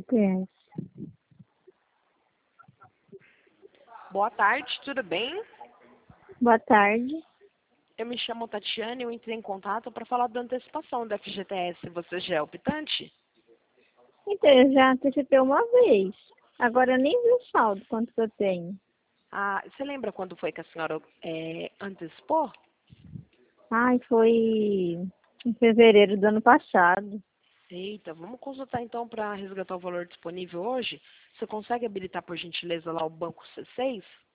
GPS. Boa tarde, tudo bem? Boa tarde. Eu me chamo Tatiane e eu entrei em contato para falar da antecipação da FGTS. Você já é optante? Então, eu já antecipei uma vez. Agora eu nem vi o saldo, quanto que eu tenho. Ah, você lembra quando foi que a senhora antecipou? Ai, foi em fevereiro do ano passado. Eita, vamos consultar então para resgatar o valor disponível hoje? Você consegue habilitar, por gentileza, lá o banco C6?